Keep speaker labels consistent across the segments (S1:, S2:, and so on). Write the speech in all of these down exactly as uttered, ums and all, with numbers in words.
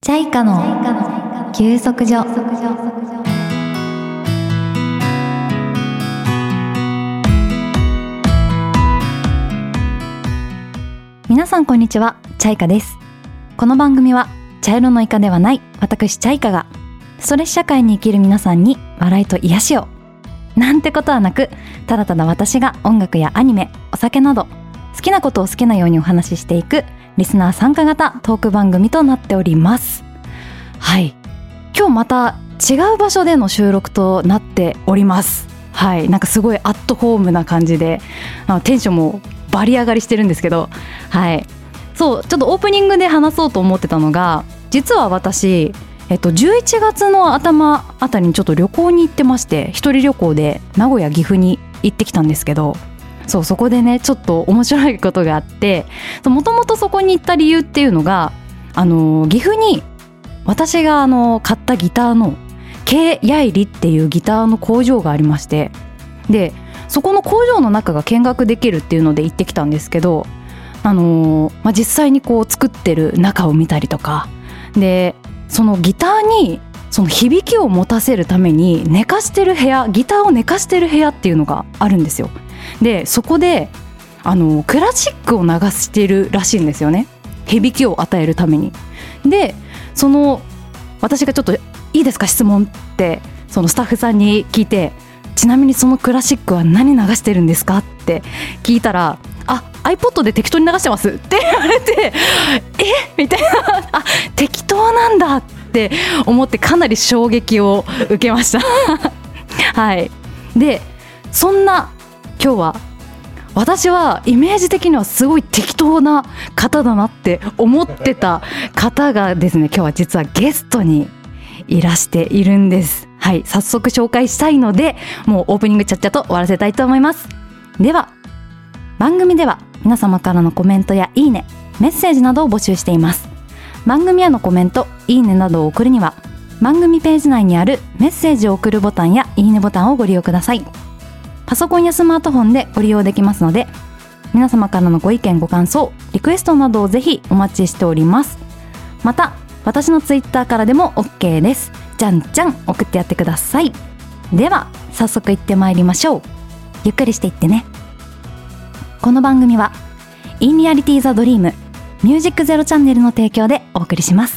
S1: チャイカの休息所。皆さんこんにちは、チャイカです。この番組は茶色のイカではない私チャイカがストレス社会に生きる皆さんに笑いと癒しをなんてことはなく、ただただ私が音楽やアニメ、お酒など好きなことを好きなようにお話ししていくリスナー参加型トーク番組となっております。はい、今日また違う場所での収録となっております。はい、なんかすごいアットホームな感じで、あのテンションもバリ上がりしてるんですけど、はい、そうちょっとオープニングで話そうと思ってたのが、実は私、えっと、じゅういちがつの頭あたりにちょっと旅行に行ってまして、一人旅行で名古屋岐阜に行ってきたんですけど、そうそこでねちょっと面白いことがあって、もともとそこに行った理由っていうのが、あの岐阜に私があの買ったギターの K ヤイリっていうギターの工場がありまして、でそこの工場の中が見学できるっていうので行ってきたんですけど、あのーまあ、実際にこう作ってる中を見たりとかで、そのギターにその響きを持たせるために寝かしてる部屋、ギターを寝かしてる部屋っていうのがあるんですよ。でそこであのクラシックを流しているらしいんですよね、響きを与えるために。でその私がちょっといいですか質問ってそのスタッフさんに聞いて、ちなみにそのクラシックは何流してるんですかって聞いたら、あ iPod で適当に流してますって言われて、えみたいな、あ適当なんだって思って、かなり衝撃を受けましたはい。でそんな今日は私はイメージ的にはすごい適当な方だなって思ってた方がですね、今日は実はゲストにいらしているんです。はい、早速紹介したいので、もうオープニングちゃっちゃと終わらせたいと思います。では番組では皆様からのコメントやいいね、メッセージなどを募集しています。番組へのコメント、いいねなどを送るには番組ページ内にあるメッセージを送るボタンやいいねボタンをご利用ください。パソコンやスマートフォンでご利用できますので、皆様からのご意見ご感想、リクエストなどをぜひお待ちしております。また私のツイッターからでも OK です。じゃんじゃん送ってやってください。では早速行ってまいりましょう。ゆっくりしていってね。この番組はインリアリティザドリームミュージックゼロチャンネルの提供でお送りします。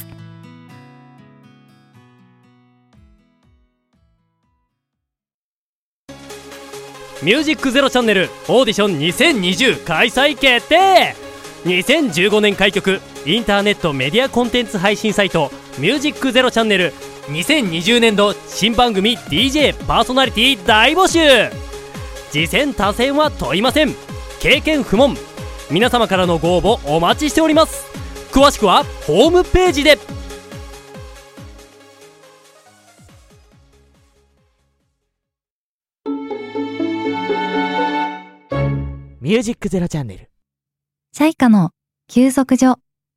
S2: ミュージックゼロチャンネルオーディションにせんにじゅう開催決定。にせんじゅうごねん開局インターネットメディアコンテンツ配信サイトミュージックゼロチャンネル、にせんにじゅうねんど新番組 ディージェー パーソナリティ大募集。次戦他戦は問いません。経験不問。皆様からのご応募お待ちしております。詳しくはホームページで。ミュージックゼロチャンネル
S1: チャイカの休息所。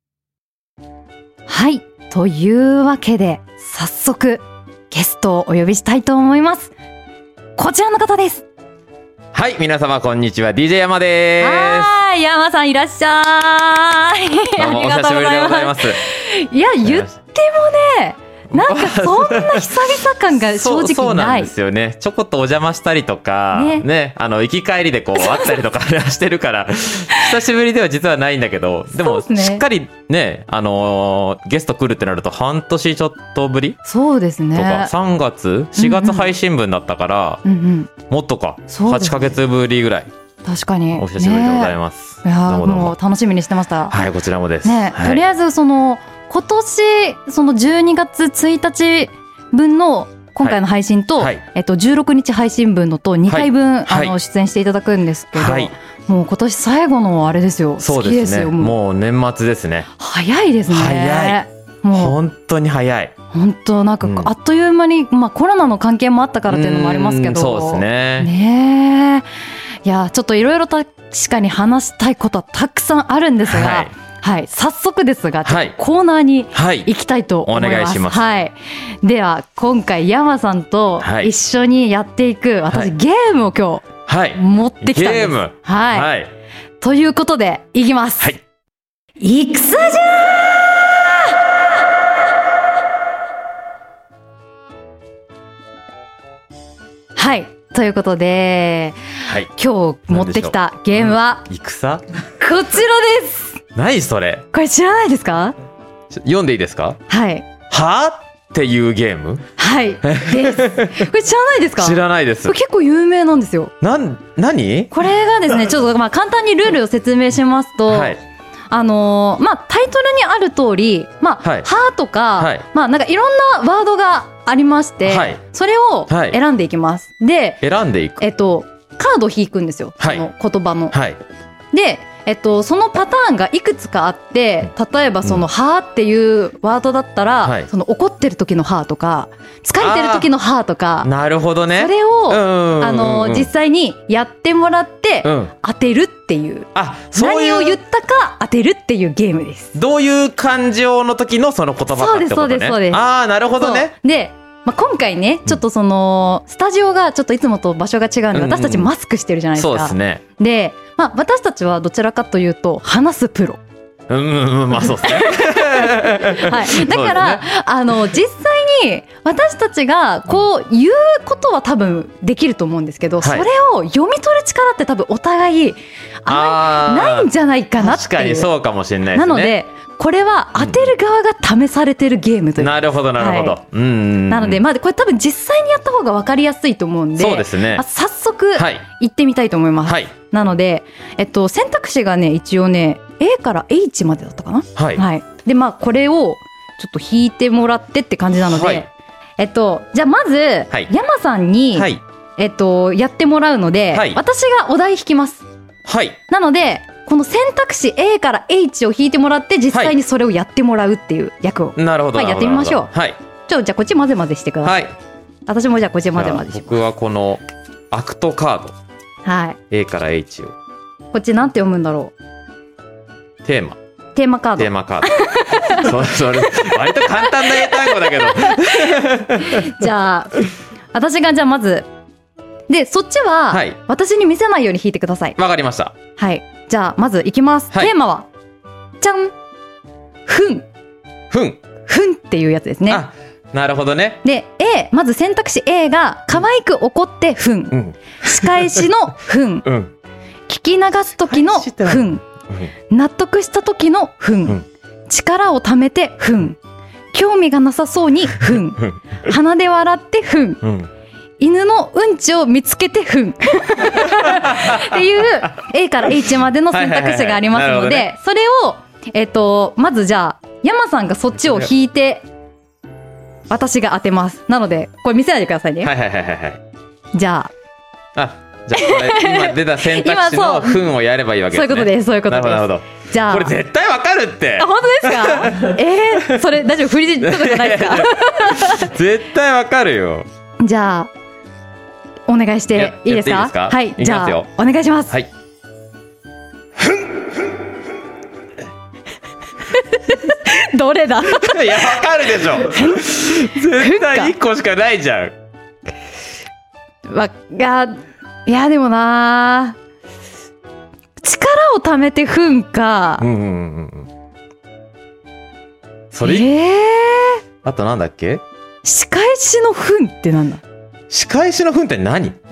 S1: はい、というわけで早速ゲストをお呼びしたいと思います。こちらの方です。
S3: はい、皆様こんにちは、 ディージェー 山です。
S1: はい、山さんいらっしゃい。
S3: どうもお久しぶりでございます。
S1: いや言ってもね、なんかそんな久々感が正直ない。そう、そうなんですよね。
S3: ちょこっとお邪魔したりとか ね, ねあの行き帰りでこう会ったりとかしてるから久しぶりでは実はないんだけど、でもしっかりね、あのー、ゲスト来るってなると半年ちょっとぶり。
S1: そうですね。
S3: とかさんがつしがつ配信分だったから、うんうん、もっとか、ね、はちかげつぶりぐらい。確かにお久しぶりでございます、
S1: ね、いやどうもどうももう楽しみにしてました。
S3: はい、こちらもです、
S1: ね、はい、とりあえずその今年そのじゅうにがつついたち分の今回の配信と、はい、えっと、じゅうろくにち配信分のとにかいぶん、はい、あの出演していただくんですけど、はい、もう今年最後のあれですよ。
S3: そうですね、好きですよ。もう年末ですね。
S1: 早いですね。
S3: 早い、もう本当に早い。
S1: 本当なんかあっという間に、うん、まあ、コロナの関係もあったからっていうのもありますけど、
S3: そうですね。
S1: ねえ、いやちょっといろいろ確かに話したいことはたくさんあるんですが、はいはい、早速ですが、ちょっとコーナーに行きたいと思います。はい、お願いします。はい、では今回山さんと一緒にやっていく、はい、私ゲームを今日、はい、持ってきたんです。ゲーム、はいはい、ということでいきます。はい、戦じゃー。 ということで、
S3: はい、
S1: 今日持ってきたゲームは
S3: 戦？
S1: こちらです。
S3: 何それ？
S1: これ知らないですか？
S3: 読んでいいですか？
S1: はい。
S3: はっていうゲーム？
S1: はいです。これ知らないですか？
S3: 知らないです。
S1: これ結構有名なんですよ。
S3: なん、何？こ
S1: れがですね、ちょっとまあ簡単にルールを説明しますと、はい、あのー、まあタイトルにある通り、まあ、はい、はとか、はい、まあなんかいろんなワードがありまして、はい、それを選んでいきます。で、
S3: 選んでいく。
S1: えっとカードを引くんですよ。その言葉の。
S3: はい。
S1: で。えっと、そのパターンがいくつかあって、例えばその「は」っていうワードだったら、うん、その怒ってる時の「は」とか疲れてる時の「は」とか、
S3: なるほどね。
S1: それをあの実際にやってもらって当てるっていう、うん、あそういう何を言ったか当てるっていうゲームです。
S3: どういう感情の時のその言葉かってことね。
S1: そうですそうですそうです。
S3: ああ、なるほどね。
S1: でまあ、今回ねちょっとそのスタジオがちょっといつもと場所が違うんで、私たちマスクしてるじゃないですか。
S3: そうですね。
S1: で、まあ、私たちはどちらかというと話すプロ。
S3: うんうん、まあそうですね。
S1: はい、だから、ね、あの実際に私たちがこう言うことは多分できると思うんですけど、はい、それを読み取る力って多分お互いあまりないんじゃないかなっていう。
S3: 確かにそうかもしれないですね。
S1: なのでこれは当てる側が試されてるゲームという、うん、
S3: なるほどなるほど、はい、うんうんうん、
S1: なので、まあ、これ多分実際にやった方が分かりやすいと思うんで、
S3: そうですね、
S1: まあ、早速行ってみたいと思います、はい、なので、えっと、選択肢がね一応ね A から H までだったかな、
S3: はいはい、
S1: でまあこれをちょっと引いてもらってって感じなので、はい、えっと、じゃあまず、はい、山さんに、はい、えっと、やってもらうので、はい、私がお題引きます、
S3: はい、
S1: なのでこの選択肢 A から H を引いてもらって実際にそれをやってもらうっていう役を、
S3: なるほど、
S1: はい、やってみましょう、
S3: はい、
S1: ちょじゃあこっち混ぜ混ぜしてください、はい、私もじゃあこっち混ぜ混ぜします。
S3: 僕はこのアクトカード、
S1: はい、
S3: A から H をこ
S1: っちなんて読むんだろ
S3: う。テーマ
S1: テーマカード
S3: テーマカードそれ割と簡単な英単語だけど
S1: じゃあ私がじゃあまずでそっちは、はい、私に見せないように引いてください。
S3: わかりました。
S1: はい、じゃあまずいきます、はい、テーマはじゃん、ふん
S3: ふん
S1: ふんっていうやつですね。
S3: あ、なるほどね。
S1: で A、 まず選択肢 A が可愛く怒ってふん、うん、仕返しのふん、うん、聞き流す時のふん、うん、納得した時のふん、うん、力をためてふん、興味がなさそうにふん、鼻で笑ってふん、うん、犬のうんちを見つけてふんっていう A から H までの選択肢がありますので、それを、えーと、まずじゃあ山さんがそっちを引いて私が当てます。なのでこれ見せないでくださいね。
S3: はいはいはいはい。
S1: じゃあ
S3: あ、じゃあこれ今出た選択肢のふんをやればいいわけですね。そういうことです、
S1: そういうことです。
S3: なるほど。じゃあこれ絶対わかるって。
S1: あ、本当ですか？えー、それ大丈夫？振りとかじゃないですか？
S3: 絶対わかるよ。
S1: じゃあお願いしていいですか？いいですか？はい、じゃあお願いします。はい。どれだ？
S3: いや、わかるでしょ。絶対一個しかないじゃん。
S1: わがいやでもな、力をためてふんか。うんうんうん。
S3: それ？えー、あとなんだっけ？
S1: 仕返しのふんってなんだ？
S3: 仕返しのふんって何？で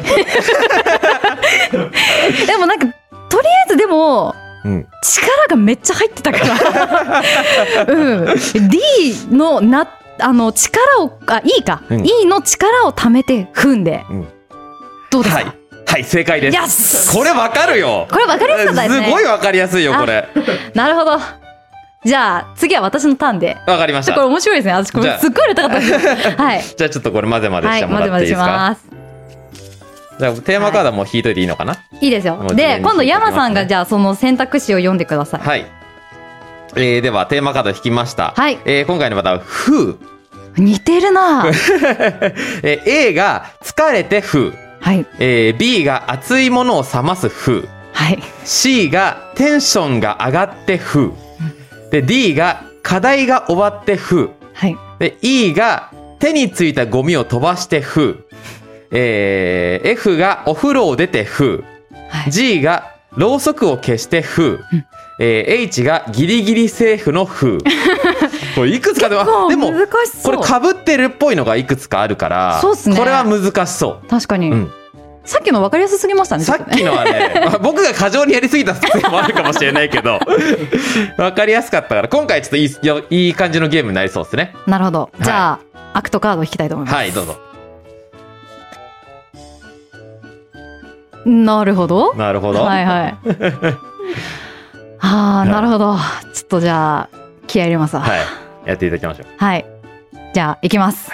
S1: もなんかとりあえずでも、うん、力がめっちゃ入ってたからうん、D のなあの力をあ E か、うん、E の力をためて踏んで、うん、どうですか？はい、
S3: はい、正解です。これわかるよ。
S1: これわかりやすかったですね。
S3: すごいわかりやすいよこれ。
S1: なるほど。じゃあ次は私のターンで。
S3: わかりました。
S1: これ面白いですね。私これすっごい入れたかったです。はい。
S3: じゃあちょっとこれ混ぜ混ぜしてもらっていいですか？はい、混ぜ混ぜします。じゃあテーマカードも引いといていいのかな？はい、いいですよ。で今度山さんがじゃあその選択肢を読んでください。はい。えー、ではテーマカード引きました。はい。えー、今回の方はふう。似てるな。えー、A が疲れてふう。はい。えー、B が熱いものを冷ますふう。はい。C がテンションが上がってふう。で D が課題が終わってふう。はい。で E が手についたゴミを飛ばしてふう。えー、F がお風呂を出てふう。はい、G がろうそくを消してふう。うん、えー、H がギリギリセーフのふう。ここれいくつかでもでもこれ被ってるっぽいのがいくつかあるから、そうっすね、これは難しそう。
S1: 確かに、うん、さっきの分かりやすすぎましたね。
S3: さっきのはね僕が過剰にやりすぎたせいもあるかもしれないけど分かりやすかったから今回ちょっといい、いい感じのゲームになりそうですね。
S1: なるほど。じゃあ、はい、アクトカードを引きたいと思います。
S3: はい、どうぞ。
S1: なるほど
S3: なるほど、
S1: はいはいはあ、なるほど。ちょっとじゃあ気合い入れますわ。
S3: はい、やっていただきましょう。
S1: はい、じゃあいきます。
S3: はい。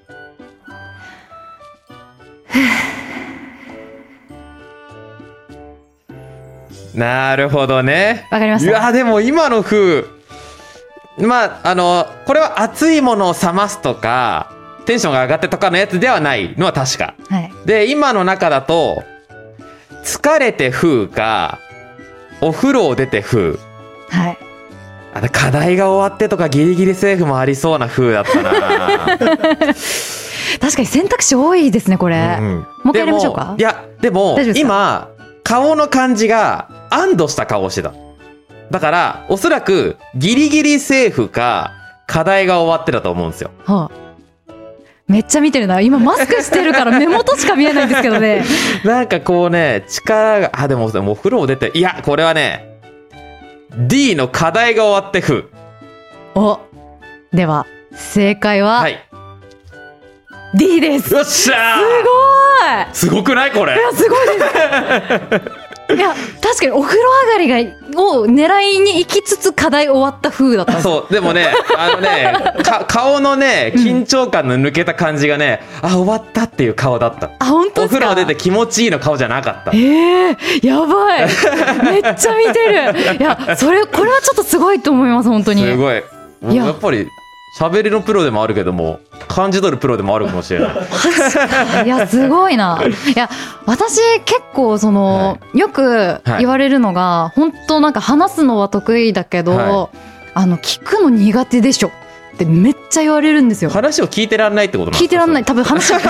S3: なるほどね。
S1: わかりました。
S3: いやでも今の風、まああのこれは熱いものを冷ますとかテンションが上がってとかのやつではないのは確か、はい、で今の中だと疲れて風かお風呂を出て風、
S1: はい、
S3: あの課題が終わってとかギリギリセーフもありそうな風だったな確か
S1: に選択肢多いですねこれ、うん、もう一回やりましょうか。
S3: いやでも今顔の感じが安堵した顔をしてた。だからおそらくギリギリセーフか課題が終わってたと思うんですよ、はあ、
S1: めっちゃ見てるな。今マスクしてるから目元しか見えないんですけどね
S3: なんかこうね力があでももうお風呂を出ていやこれはね D の課題が終わって風。
S1: おでは正解は、はい、D です。
S3: よっしゃ
S1: ー
S3: すごいすごくないこれ。
S1: いやすごいですいや確かにお風呂上がりがを狙いに行きつつ課題終わった風だったんです。
S3: そうでもねあのねか顔のね緊張感の抜けた感じがね、うん、あ終わったっていう顔だった。
S1: あ本当ですか。
S3: お風呂出て気持ちいいの顔じゃなかった。
S1: えー、やばいめっちゃ見てる。いやそれこれはちょっとすごいと思います本当に。
S3: すごい。いややっぱり喋りのプロでもあるけども感じ取るプロでもあるかもしれない。
S1: いやすごいな。いや私結構その、はい、よく言われるのが、はい、本当なんか話すのは得意だけど、はい、あの聞くの苦手でしょってめっちゃ言われるんですよ。
S3: 話を聞いてらんないってことなんですか。
S1: 聞いてらんない多分話をも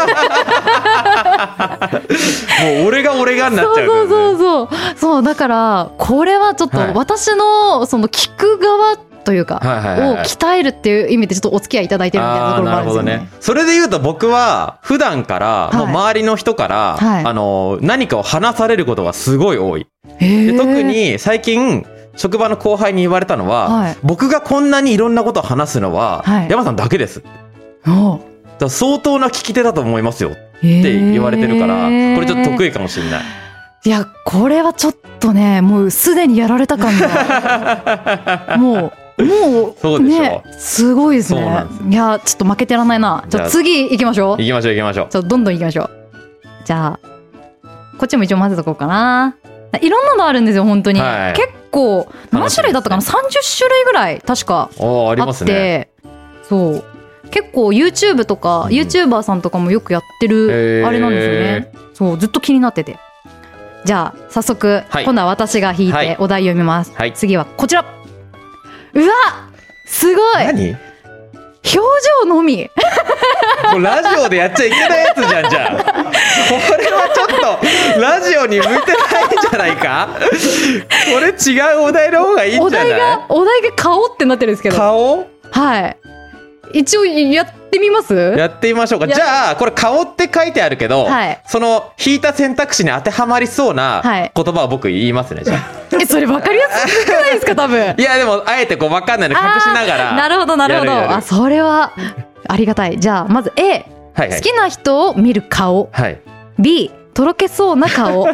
S3: う俺が俺がになっちゃうから、ね、
S1: そうそうそうそうそうだからこれはちょっと私のその聞く側というか、はいはいはいはい、を鍛えるっていう意味でちょっとお付き合いいただいてるみたいなところもあるんですよね。なるほどね。
S3: それで言うと僕は普段からもう周りの人から、はい、あの何かを話されることがすごい多い。で特に最近職場の後輩に言われたのは、はい、僕がこんなにいろんなことを話すのは、はい、山さんだけです。だから相当な聞き手だと思いますよって言われてるからこれちょっと得意かもしれない。
S1: いやこれはちょっとねもうすでにやられた感がもうもう
S3: そうでしょ、
S1: ね、すごいですね。いやちょっと負けてらんないな。じゃあ次行きましょう。
S3: 行きましょう行きましょう。
S1: ちょっとどんどん行きましょう。じゃあこっちも一応混ぜとこうかな。いろんなのあるんですよ本当に、はい、結構何種類だったかな、ね、さんじゅっしゅるいぐらい確かあって。
S3: ありますね。
S1: そう結構 YouTube とか、うん、YouTuber さんとかもよくやってるあれなんですよね。そうずっと気になってて。じゃあ早速、はい、今度は私が引いてお題読みます、はい、次はこちら。うわすごい。
S3: 何
S1: 表情のみ
S3: これラジオでやっちゃいけないやつじゃん。じゃあこれはちょっとラジオに向いてないんじゃないかこれ違うお題の方がいいんじゃない。お題
S1: がお題が顔ってなってるんですけど。
S3: 顔
S1: はい一応やってみます。
S3: やってみましょうか。じゃあこれ顔って書いてあるけど、はい、その引いた選択肢に当てはまりそうな言葉を僕言いますね。じゃあ
S1: えそれ分かりやすくないですか多分。
S3: いやでもあえてこう分かんないの隠しながら。
S1: なるほどなるほど。あそれはありがたい。じゃあまず A、はいはい、好きな人を見る顔、はい、B とろけそうな顔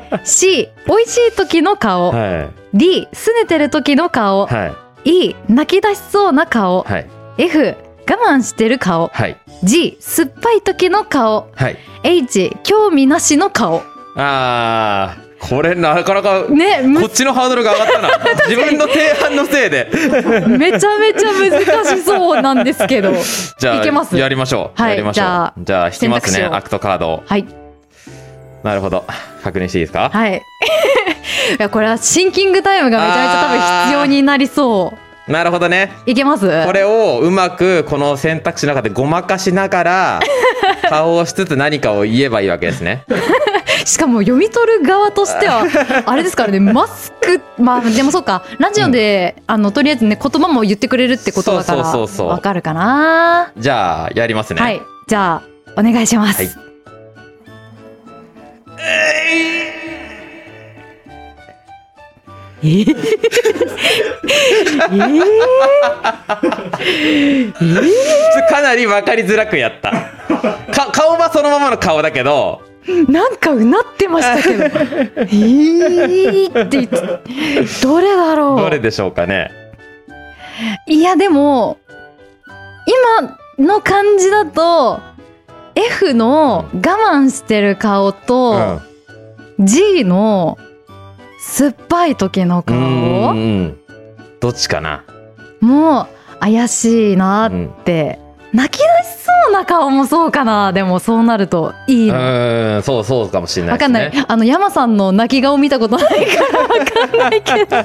S1: C 美味しい時の顔、はい、D すねてる時の顔、はい、E 泣き出しそうな顔、はい、F 我慢してる顔、はい、G 酸っぱい時の顔、はい、H 興味なしの顔。
S3: あーこれなかなか、ね、こっちのハードルが上がったな自分の提案のせいで
S1: めちゃめちゃ難しそうなんですけど
S3: じゃあい
S1: けます。
S3: やりましょう、はい、やりましょう。じゃあ、じゃあ引きますねアクトカードを。はい、なるほど確認していいですか。
S1: はいいやこれはシンキングタイムがめちゃめちゃ多分必要になりそう。
S3: なるほどね。
S1: いけます。
S3: これをうまくこの選択肢の中でごまかしながら顔をしつつ何かを言えばいいわけですね
S1: しかも読み取る側としてはあれですからね、マスク、まあでもそうか、ラジオで、うん、あのとりあえずね言葉も言ってくれるってことだからわかるかな。
S3: じゃあやりますね。
S1: はい、じゃあお願いします。はい、えー、えー、
S3: えー、かなり分かりづらくやったか。顔はそのままの顔だけど
S1: なんかうなってましたけどえーって言ってどれだろう。
S3: どれでしょうかね。
S1: いやでも今の感じだと F の我慢してる顔と、うん、G の酸っぱい時の顔、うん、
S3: どっちかな。
S1: もう怪しいなって、うん、泣き出しそうな顔もそうかな。でもそうなるといいの。
S3: うん、そうそうかもしれないですね。
S1: わかんない。あの山さんの泣き顔見たことないからわかんないけど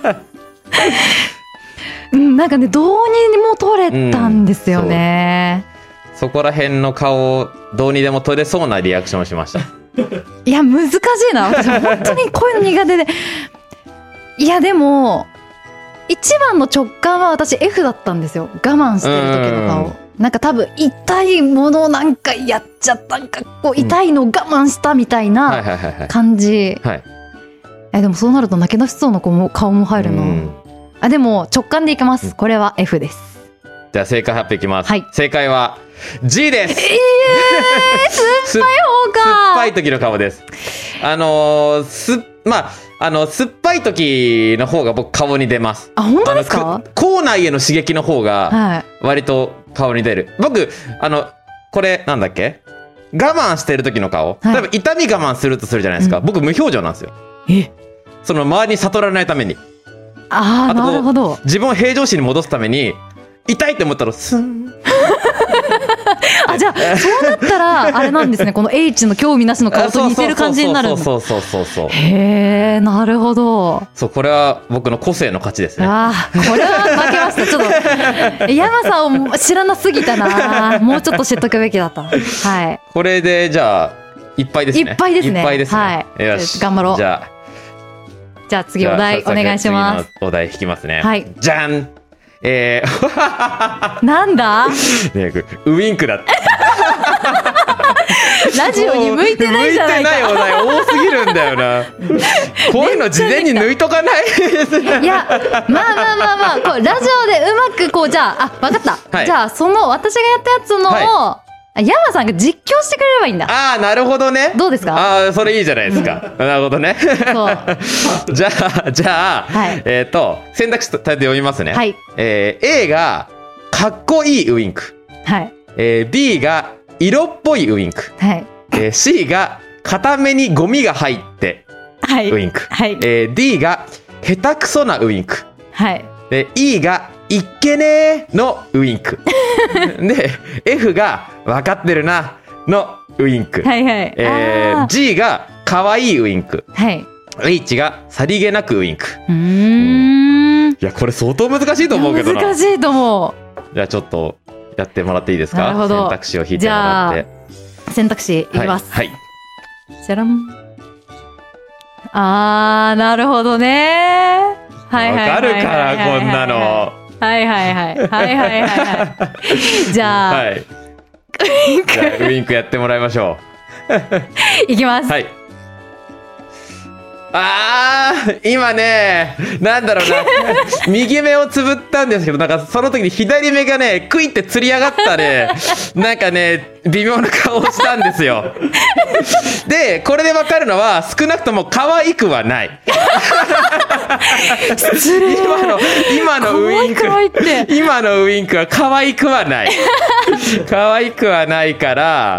S1: うん、なんかねどうにも撮れたんですよね、
S3: うん、そ, そこら辺の顔をどうにでも撮れそうなリアクションをしました
S1: いや難しいな。私本当にこういうの苦手でいやでも一番の直感は私 F だったんですよ。我慢してる時の顔。なんか多分痛いものをなんかやっちゃった、なんかこう痛いのを我慢したみたいな感じ。えでもそうなると泣き出しそうな子も顔も入るな。あでも直感でいきます。これは F です。
S3: じゃあ正解発表いきます、はい、正解は G です。
S1: えー、酸っぱい方か。
S3: 酸っぱい時の顔です。あのー、すまああの酸っぱい時の方が僕顔に出ます。
S1: あ本当ですか。
S3: 口内への刺激の方が割と顔に出る、はい、僕あのこれなんだっけ、我慢してる時の顔、はい、例えば痛み我慢するとするじゃないですか、うん、僕無表情なんですよ。えその周りに悟られないために。
S1: ああなるほど。
S3: 自分を平常心に戻すために痛いって思ったらスン
S1: あじゃあそうなったらあれなんですねこの H の興味なしの顔と似てる感じになるんだ。
S3: そうそうそうそうそう。
S1: へえなるほど。
S3: そうこれは僕の個性の勝ちですね。
S1: あこれは負けました。ちょっと山さんを知らなすぎたな。もうちょっと知っとくべきだった。はい
S3: これでじゃあいっぱいですね。
S1: いっぱいですね。
S3: いっぱいですね。
S1: はい
S3: よし
S1: 頑張ろう。
S3: じゃあ
S1: じゃあ次お題お願いします。
S3: 次のお題引きますね。
S1: はい
S3: じゃん。えー、
S1: なんだ
S3: ねウインクだった
S1: ラジオに向いてないじゃないか。
S3: 向いてないお題多すぎるんだよなこういうの事前に抜いとかない
S1: いやまあまあまあまあこうラジオでうまくこうじゃああ分かった、はい、じゃあその私がやったやつのを、はい山さんが実況してくれればいいんだ。
S3: ああなるほどね。
S1: どうですか。
S3: ああそれいいじゃないですか、うん、なるほどねそうじゃあじゃあ、はい、えっ、ー、と選択肢と読みますね、はいえー、A がかっこいいウインク、はいえー、B が色っぽいウインク、はいえー、C が固めにゴミが入って、はい、ウインク、はいえー、D が下手くそなウインク、はいで E がいっけねーのウインクで F が分かってるなのウインク、はいはいえー、G が可愛いウインク、はい、H がさりげなくウインク。うーんいやこれ相当難しいと思うけどな。
S1: 難しいと思
S3: う。じゃあちょっとやってもらっていいですか。選択肢を引いてもらって。
S1: じゃあ選択肢いきます。
S3: はい、はい、
S1: じゃらん。あーなるほどね。はいはいはいはいはいはい、
S3: わかるからこんなの。
S1: はいはいはいはいはいはいはいじゃあ、はい、
S3: ウインクじゃあウインクやってもらいましょ
S1: ういきます。
S3: はいあー今ねなんだろうな右目をつぶったんですけどなんかその時に左目がねクイってつり上がったねなんかね微妙な顔をしたんですよでこれで分かるのは少なくとも可愛くはない
S1: 失礼
S3: 今の今のウインク今のウインクは可愛くはない可愛くはないから、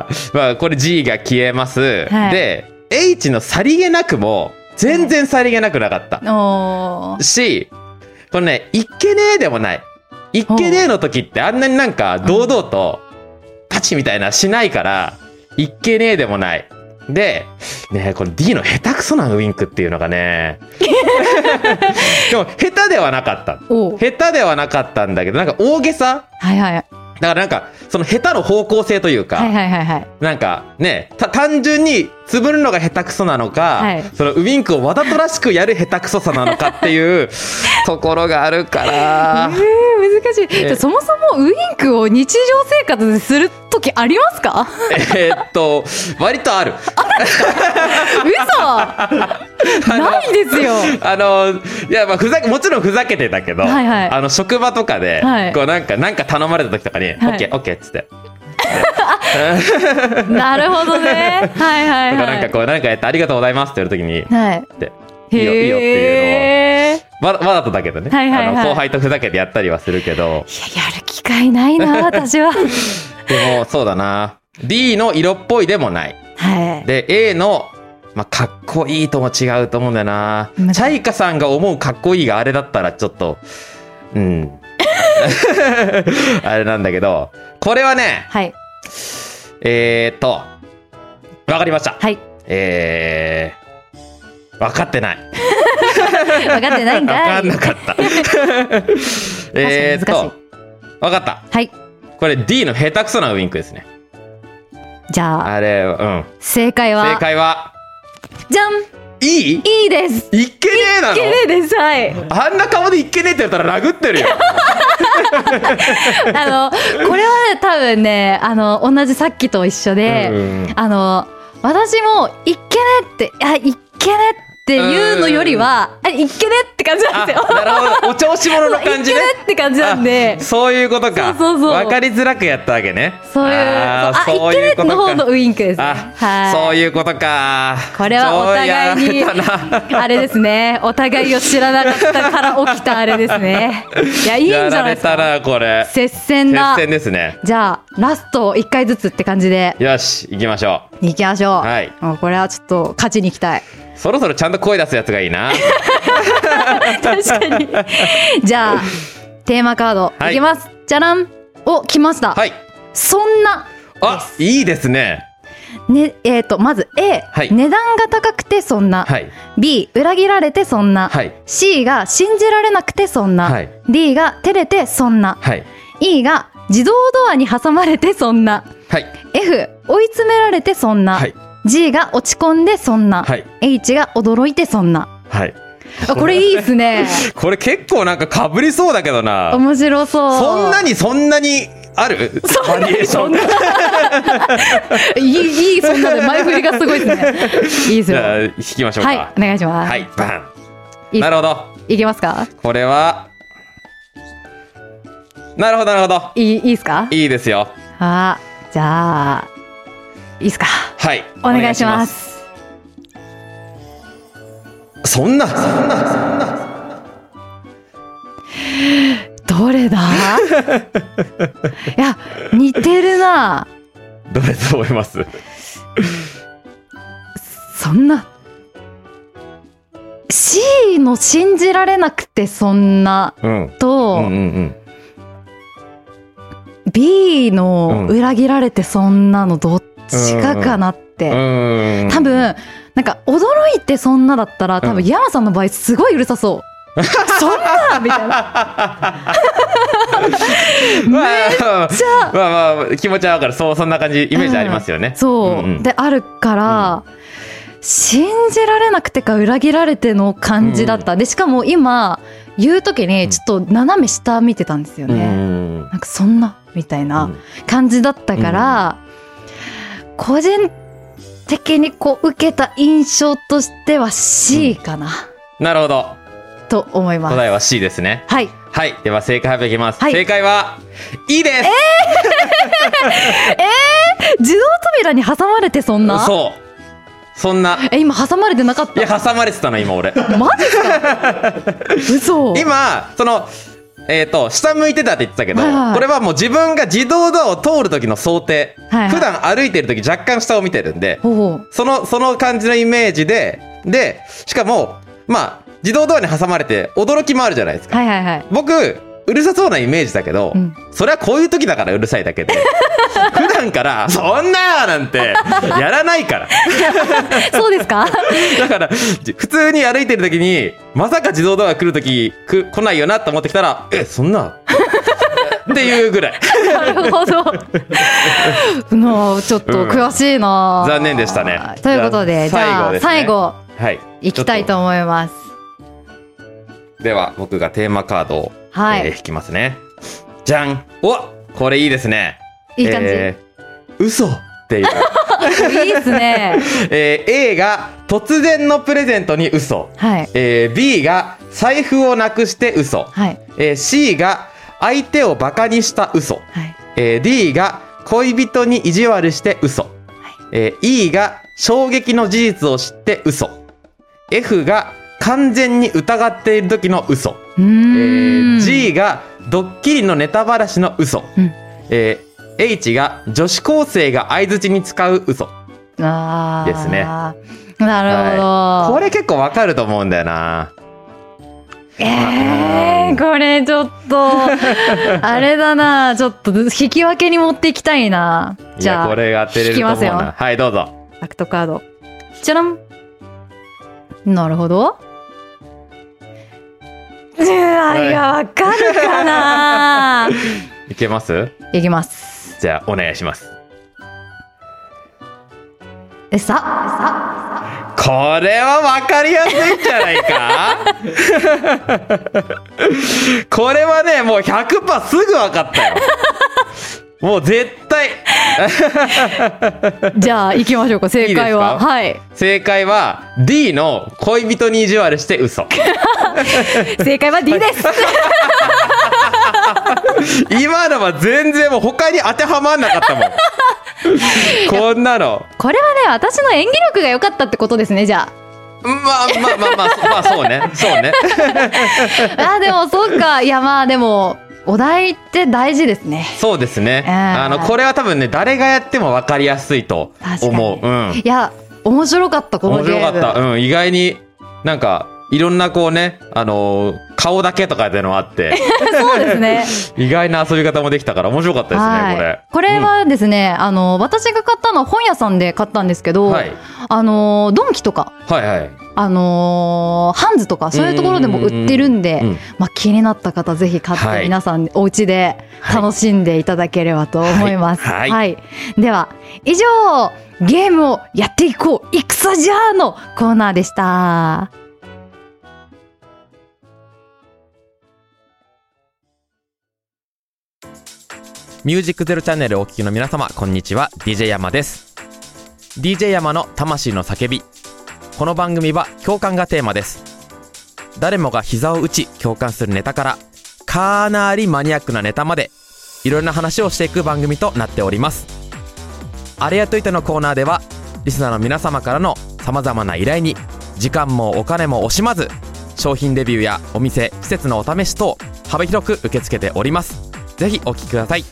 S3: まあ、これ G が消えます、はい、で H のさりげなくも全然さりげなくなかった、はい、しこれねいっけねえでもないいっけねえの時ってあんなになんか堂々とパチみたいなしないからいっけねえでもないでねこれ D の下手くそなウインクっていうのがねでも下手ではなかった下手ではなかったんだけどなんか大げさ、はいはい、だからなんかその下手の方向性というか、
S1: はいはいはいはい、
S3: なんかね、単純につぶるのが下手くそなのか、はい、そのウインクをわざとらしくやる下手くそさなのかっていうところがあるから、
S1: えー、難しい。じゃそもそもウインクを日常生活でする時ありますか？
S3: えーっと割とある。
S1: 嘘ないですよ。
S3: あのいや、まあふざけもちろんふざけてたけど、はいはい、あの職場とかで、はい、こうなんかなんか頼まれた時とかに、はい、オッケーオッケーっつって。
S1: なるほどね。はいはいはい。
S3: なんかこうなんかやってありがとうございますって言う時に、
S1: はい、
S3: でいいよいいよっていうのをわ, わざとだけどね、はいはいはい、あの後輩とふざけてやったりはするけど、いやや
S1: る機会ないな私は。
S3: でもそうだな、 D の色っぽいでもない、
S1: はい、
S3: で A の、まあ、かっこいいとも違うと思うんだよな。チャイカさんが思うかっこいいがあれだったらちょっとうんあれなんだけど、これはね、
S1: はい、
S3: えーっとわかりました。
S1: はい、
S3: えー、分かってない。
S1: 分かってないんかい。
S3: 分かんなかった。えーっと分かった。
S1: はい、
S3: これ D の下手くそなウインクですね。
S1: じゃあ
S3: あれ、うん、
S1: 正解は
S3: 正解は
S1: じゃん、
S3: いい
S1: いいです。
S3: いっけねえなの。
S1: いっけねえです。はい。
S3: あんな顔でいっけねえって言ったら殴ってるよ。
S1: あのこれはね多分ね、あの同じさっきと一緒で、あの私もいっけねってあいっけねっていうのよりは、あいっけねって感じなんですよ。
S3: なるほど、お調子者の感じね。
S1: いっけねって感じなんで、
S3: そういうことか。
S1: そうそうそう、
S3: 分かりづらくやったわけね。
S1: そういう、ああいっけねの方のウインクですね。
S3: はい、そういうことか。
S1: これはお互いにあれですね、お互いを知らなかったから起きたあれですね。いやいいんじゃないですか。
S3: やられたなこれ。
S1: 接戦だ。
S3: 接戦ですね。
S1: じゃあラストいっかいずつって感じで。
S3: よし行きましょう。
S1: 行きましょう。
S3: はい。
S1: もうこれはちょっと勝ちに行きたい。
S3: そろそろちゃんと声出すやつがいいな。
S1: 確かに。じゃあテーマカード、はい、いきます。じゃらん。お、来ました。
S3: はい。
S1: そんな。
S3: あ、いいですね。
S1: ね、えーとまず A、はい、値段が高くてそんな、はい、B 裏切られてそんな、はい、C が信じられなくてそんな、はい、D が照れてそんな、はい、E が自動ドアに挟まれてそんな、はい、F 追い詰められてそんな、はい、G が落ち込んでそんな、はい、H が驚いてそんな、はい、あこれいいですね。
S3: これ結構なんかかぶりそうだけどな。
S1: 面白そう。
S3: そんなにそんなにあるバリエーション。
S1: いいいいそんなで前振りがすごいですね。いいですよ。じゃあ
S3: 引きましょうか。
S1: はいお願いします。
S3: はいバン。なるほど。
S1: いけますか。
S3: これはなるほどなるほど。
S1: いいいいですか。
S3: いいですよ。
S1: あじゃあいいですか。
S3: はい
S1: お願いします。
S3: そんなそんなそんな
S1: どれだ。いや似てるな。
S3: どれと思います。
S1: そんな C の信じられなくてそんな、うん、と、うんうんうん、B の裏切られてそんなのどっちかかなって、うんうんうん、多分なんか驚いてそんなだったら多分山さんの場合すごいうるさそう。そんなみたいな。めっちゃ
S3: まあまあ気持ちはわかる。そうそんな感じイメージありますよね。
S1: うん、そう、うんうん、であるから、うん、信じられなくてか裏切られての感じだった。うん、でしかも今言う時にちょっと斜め下見てたんですよね。うん、なんかそんなみたいな感じだったから、うん、個人的にこう受けた印象としては C かな。
S3: うん、なるほど。
S1: と思います。
S3: 答えは C ですね。
S1: はい。
S3: はい。では正解発表いきます。はい、正解は E です。えー、
S1: えー、自動扉に挟まれてそんな。
S3: そう。そんな。
S1: え今挟まれてなかった。
S3: いや挟まれてたの今俺。
S1: マジですか。嘘。
S3: 今そのえっ、ー、と下向いてたって言ってたけど、はいはい、これはもう自分が自動ドアを通る時の想定、はいはい、普段歩いてる時若干下を見てるんで、ほうそのその感じのイメージででしかもまあ自動ドアに挟まれて驚きもあるじゃないですか。はいはいはい、僕うるさそうなイメージだけど、うん、それはこういう時だからうるさいだけで普段からそんななんてやらないから
S1: そうですか。
S3: だから普通に歩いてる時にまさか自動ドアが来る時く来ないよなと思ってきたらえそんなっていうぐらい
S1: なるほどのちょっと悔しいな、
S3: うん、残念でしたね。
S1: ということでじゃあ最後、
S3: はい、
S1: いきたいと思います。
S3: では僕がテーマカードを、
S1: はい、
S3: えー、引きますね。じゃん。お、これいいですね。
S1: いい感じ、
S3: えー、嘘っていう
S1: いいですね、
S3: えー、A が突然のプレゼントに嘘、
S1: はい、
S3: えー、B が財布をなくして嘘、
S1: はい、
S3: えー、C が相手をバカにした嘘、はい、えー、D が恋人に意地悪して嘘、はい、えー、E が衝撃の事実を知って嘘、 F が完全に疑っている時の嘘、
S1: うーん、
S3: えー、G がドッキリのネタばらしの嘘、うん、えーH が女子高生が相槌に使う嘘
S1: あ
S3: ですね。
S1: なるほど、
S3: はい、これ結構わかると思うんだよな。
S1: えー、これちょっとあれだな、ちょっと引き分けに持っていきたいな。じゃあ
S3: これが当てれると思うな。引きますよ。はいどうぞ。
S1: アクトカードじゃらん。なるほど。いや、いやわかるかな。
S3: いけます？
S1: いきます。
S3: じゃあお願いします。
S1: えささ
S3: これは分かりやすいんじゃないかこれはねもう ひゃくパーセント すぐ分かったよもう絶対
S1: じゃあ行きましょうか。正解は。
S3: いいはい、正解は D の恋人に意地悪して嘘
S1: 正解は D です
S3: 今のは全然もう他に当てはまんなかったもんこんなの。
S1: これはね私の演技力が良かったってことですね。じゃあ
S3: まあまあまあまあまあそうねそうね
S1: あでもそうか。いやまあでもお題って大事ですね。
S3: そうですね、えー、あのこれは多分ね誰がやっても分かりやすいと思う、うん、
S1: いや面白かったこのゲーム。
S3: 面白かった、うん、意外になんかいろんなこうね、あのー、顔だけとかっていうのもあって
S1: そうですね
S3: 意外な遊び方もできたから面白かったですね、はい、これ
S1: これはですね、うん、あの私が買ったのは本屋さんで買ったんですけど、はい、あのドンキとか、はいはい、あのー、ハンズとかそういうところでも売ってるんで、うんうん、まあ、気になった方ぜひ買って皆さんお家で楽しんでいただければと思います、はいはいはい、では以上ゲームをやっていこう戦じゃーのコーナーでした。
S3: ミュージックゼロチャンネルをお聞きの皆様こんにちは。 ディージェー 山です。 ディージェー 山の魂の叫び。この番組は共感がテーマです。誰もが膝を打ち共感するネタからかなりマニアックなネタまでいろんな話をしていく番組となっております。あれやといてのコーナーではリスナーの皆様からの様々な依頼に時間もお金も惜しまず商品レビューやお店施設のお試し等幅広く受け付けております。ぜひお聞きください。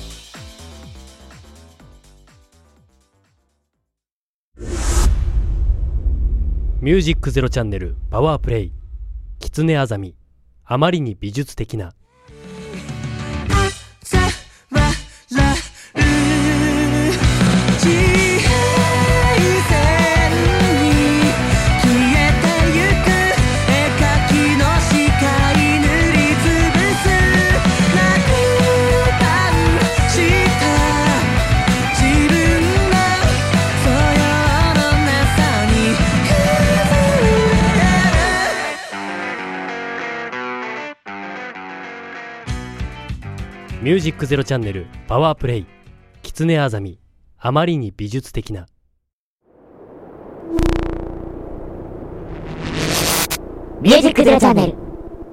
S2: ミュージックゼロチャンネルパワープレイ。キツネアザミ、あまりに美術的な。ミュージックゼロチャンネルパワープレイ。キツネアザミ、あまりに美術的な。
S1: ミュージックゼロチャンネル。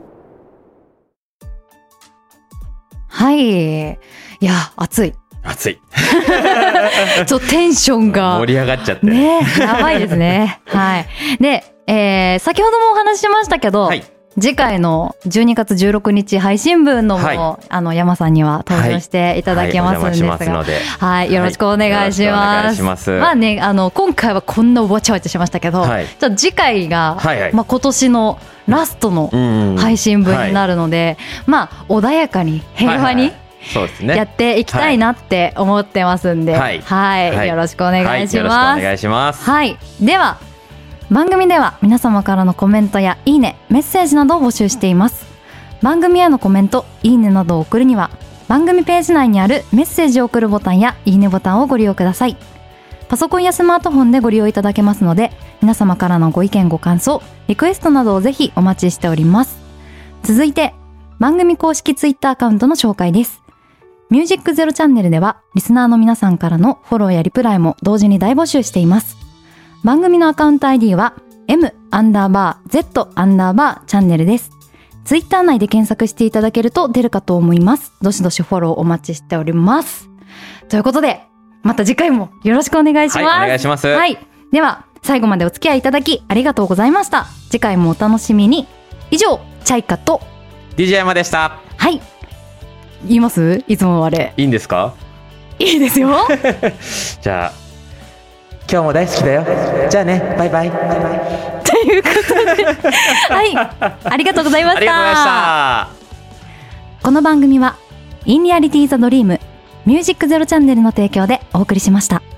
S1: はい。いや熱い
S3: 熱い
S1: ちょっとテンションが
S3: 盛り上がっちゃって
S1: ね、やばいですねはい。で、えー、先ほどもお話ししましたけど、はい、次回のじゅうにがつじゅうろくにち配信分のも、はい、あの山さんには登場していただけますんですが、はいはい、はい、よろしくお願いします。はい、まあね、あの今回はこんなわちゃわちゃしましたけど、はい、じゃあ次回が、はいはい、まあ、今年のラストの配信分になるので、うんうん、まあ穏やかに平和に、はいはい、そうですね、やっていきたいなって思ってますんで、はい、はいはい、よろしくお願いします。はい、よろしくお
S3: 願いします。
S1: はい、では番組では皆様からのコメントやいいね、メッセージなどを募集しています。番組へのコメント、いいねなどを送るには番組ページ内にあるメッセージを送るボタンやいいねボタンをご利用ください。パソコンやスマートフォンでご利用いただけますので、皆様からのご意見ご感想、リクエストなどをぜひお待ちしております。続いて番組公式ツイッターアカウントの紹介です。ミュージックゼロチャンネルではリスナーの皆さんからのフォローやリプライも同時に大募集しています。番組のアカウント アイディー は M アンダーバー Z アンダーバーチャンネルです。ツイッター内で検索していただけると出るかと思います。どしどしフォローお待ちしております。ということで、また次回もよろしくお願いします。
S3: はい、お願いします。
S1: はい。では、最後までお付き合いいただきありがとうございました。次回もお楽しみに。以上、チャイカと
S3: ディージェー 山でした。
S1: はい。言います？いつもあれ。
S3: いいんですか？
S1: いいですよ。
S3: じゃあ、今日も大好きだよ。じゃあね、バイバイ。バイバイ。
S1: ということで、はい、ありがとうございました。
S3: ありがとうございました。
S1: この番組はインリアリティザドリームミュージックゼロチャンネルの提供でお送りしました。